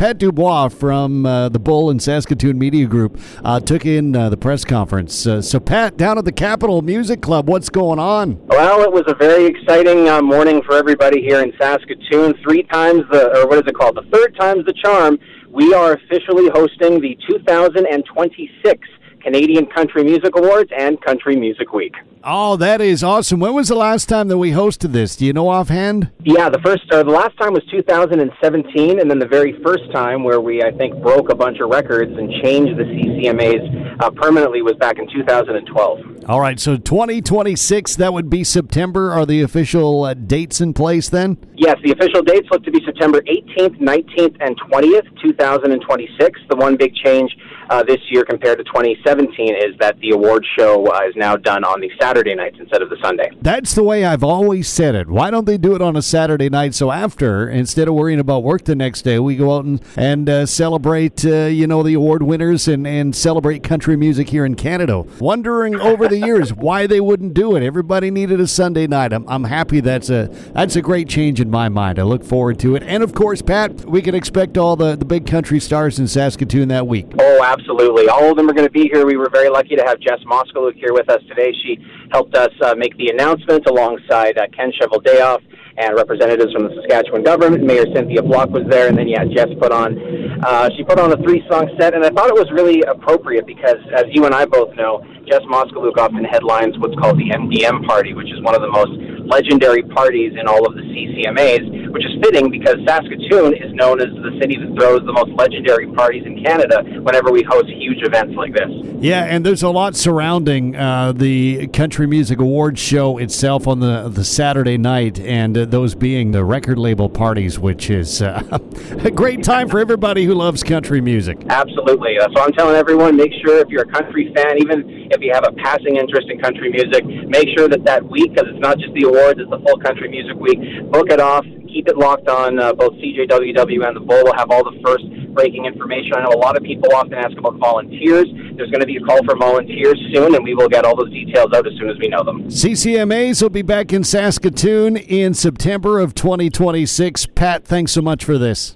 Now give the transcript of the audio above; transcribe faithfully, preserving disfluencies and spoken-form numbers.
Pat Dubois from uh, the Bull and Saskatoon Media Group uh, took in uh, the press conference. Uh, so, Pat, down at the Capitol Music Club, what's going on? Well, it was a very exciting uh, morning for everybody here in Saskatoon. Three times the, or what is it called? The third time's the charm. We are officially hosting the two thousand twenty-six Canadian Country Music Awards and Country Music Week. Oh, that is awesome. When was the last time that we hosted this? Do you know offhand? Yeah, the first, uh, the last time was two thousand seventeen, and then the very first time where we, I think, broke a bunch of records and changed the C C M As uh, permanently was back in two thousand twelve. All right, so twenty twenty-six, that would be September. Are the official uh, dates in place then? Yes, the official dates look to be September eighteenth, nineteenth, and twentieth, two thousand twenty-six. The one big change uh, this year compared to twenty seventeen is that the award show uh, is now done on the Saturday nights instead of the Sunday. That's the way I've always said it. Why don't they do it on a Saturday night? So after, instead of worrying about work the next day, we go out and, and uh, celebrate, uh, you know, the award winners and, and celebrate country music here in Canada. Wondering over the years why they wouldn't do it. Everybody needed a Sunday night. I'm, I'm happy that's a that's a great change in my mind. I look forward to it. And, of course, Pat, we can expect all the, the big country stars in Saskatoon that week. Oh, absolutely. All of them are going to be here. We were very lucky to have Jess Moskaluk here with us today. She helped us uh, make the announcement alongside uh, Ken Cheveldayoff and representatives from the Saskatchewan government. Mayor Cynthia Block was there, and then, yeah, Jess put on, uh, she put on a three-song set, and I thought it was really appropriate because, as you and I both know, Jess Moskaluk often headlines what's called the M D M Party, which is one of the most legendary parties in all of the C C M As, which is fitting because Saskatoon is known as the city that throws the most legendary parties in Canada whenever we host huge events like this. Yeah, and there's a lot surrounding uh, the Country Music Awards show itself on the the Saturday night, and uh, those being the record label parties, which is uh, a great time for everybody who loves country music. Absolutely. That's why I'm telling everyone, make sure if you're a country fan, even if you have a passing interest in country music, make sure that that week, because it's not just the awards, it's the full Country Music Week, book it off, keep it locked on. Uh, both C J W W and the Bull will have all the first breaking information. I know a lot of people often ask about volunteers. There's going to be a call for volunteers soon, and we will get all those details out as soon as we know them. C C M As will be back in Saskatoon in September of twenty twenty-six. Pat, thanks so much for this.